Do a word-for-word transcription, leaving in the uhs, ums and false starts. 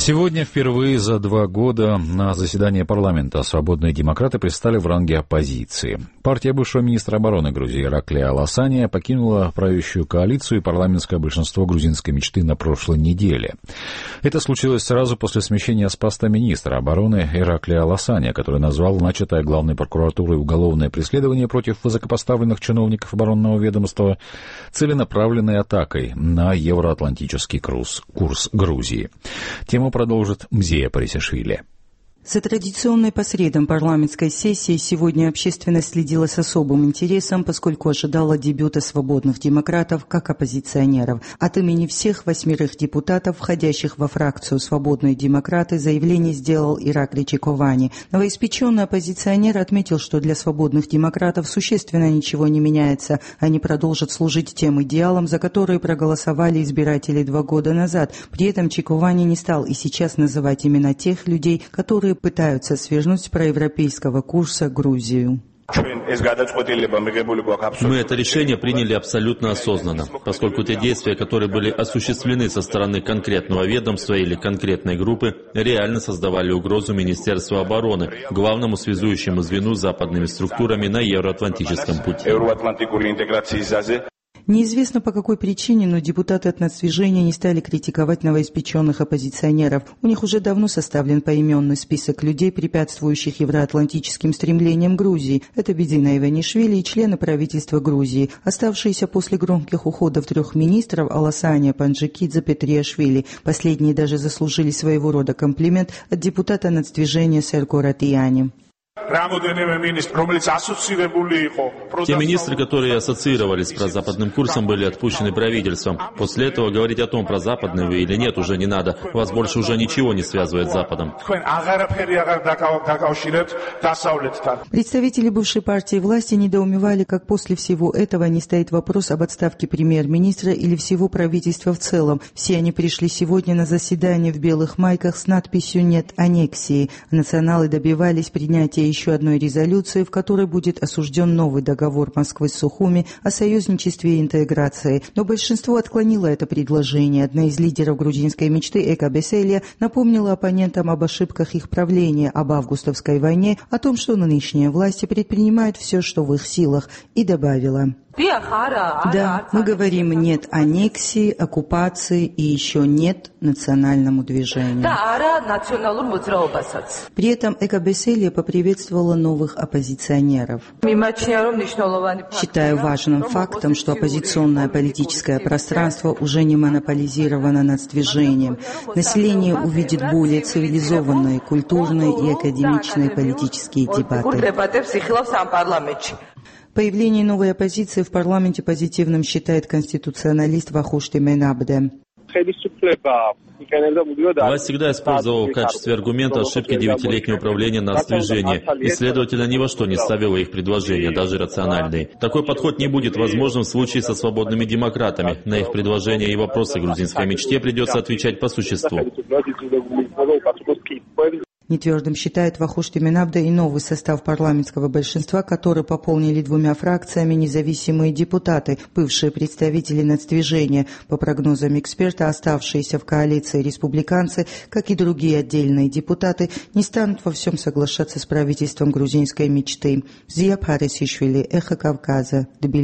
Сегодня впервые за два года на заседание парламента свободные демократы предстали в ранге оппозиции. Партия бывшего министра обороны Грузии Ираклия Аласания покинула правящую коалицию и парламентское большинство грузинской мечты на прошлой неделе. Это случилось сразу после смещения с поста министра обороны Ираклия Аласания, который назвал начатое главной прокуратурой уголовное преследование против высокопоставленных чиновников оборонного ведомства целенаправленной атакой на евроатлантический курс, курс Грузии. Тему продолжит Мзея Парисишвили. За традиционной по средам парламентской сессии сегодня общественность следила с особым интересом, поскольку ожидала дебюта свободных демократов как оппозиционеров. От имени всех восьмерых депутатов, входящих во фракцию «Свободные демократы», заявление сделал Ираклий Чиковани. Новоиспеченный оппозиционер отметил, что для свободных демократов существенно ничего не меняется. Они продолжат служить тем идеалам, за которые проголосовали избиратели два года назад. При этом Чиковани не стал и сейчас называть имена тех людей, которые пытаются свергнуть с проевропейского курса Грузию. Мы это решение приняли абсолютно осознанно, поскольку те действия, которые были осуществлены со стороны конкретного ведомства или конкретной группы, реально создавали угрозу Министерству обороны, главному связующему звену с западными структурами на евроатлантическом пути. Неизвестно по какой причине, но депутаты от нацдвижения не стали критиковать новоиспеченных оппозиционеров. У них уже давно составлен поименный список людей, препятствующих евроатлантическим стремлениям Грузии. Это Бедина Иванишвили и члены правительства Грузии. Оставшиеся после громких уходов трех министров Аласания, Панджикидзе, Петриашвили. Последние даже заслужили своего рода комплимент от депутата нацдвижения Серго Ратияни. Те министры, которые ассоциировались с прозападным курсом, были отпущены правительством. После этого говорить о том, прозападны вы или нет, уже не надо. Вас больше уже ничего не связывает с Западом. Представители бывшей партии власти недоумевали, как после всего этого не стоит вопрос об отставке премьер-министра или всего правительства в целом. Все они пришли сегодня на заседание в белых майках с надписью «Нет аннексии». Националы добивались принятия еще одной резолюции, в которой будет осужден новый договор Москвы с Сухуми о союзничестве и интеграции. Но большинство отклонило это предложение. Одна из лидеров грузинской мечты, Эка Беселия, напомнила оппонентам об ошибках их правления, об августовской войне, о том, что нынешние власти предпринимают все, что в их силах, и добавила: да, мы говорим «нет» аннексии, оккупации и еще «нет» национальному движению. При этом Эка Беселия поприветствовала новых оппозиционеров. Считаю важным фактом, что оппозиционное политическое пространство уже не монополизировано нацдвижением. Население увидит более цивилизованные, культурные и академичные политические дебаты. Появление новой оппозиции в парламенте позитивным считает конституционалист Вахушти Менабде. Власть всегда использовала в качестве аргумента ошибки девятилетнего управления нацдвижения, и, следовательно, ни во что не ставила их предложения, даже рациональные. Такой подход не будет возможным в случае со свободными демократами. На их предложения и вопросы грузинской мечте придется отвечать по существу. Нетвердым считает Вахушти Менабде и новый состав парламентского большинства, который пополнили двумя фракциями независимые депутаты, бывшие представители нацдвижения. По прогнозам эксперта, оставшиеся в коалиции республиканцы, как и другие отдельные депутаты, не станут во всем соглашаться с правительством грузинской мечты. Мзея Парисишвили, Эхо Кавказа,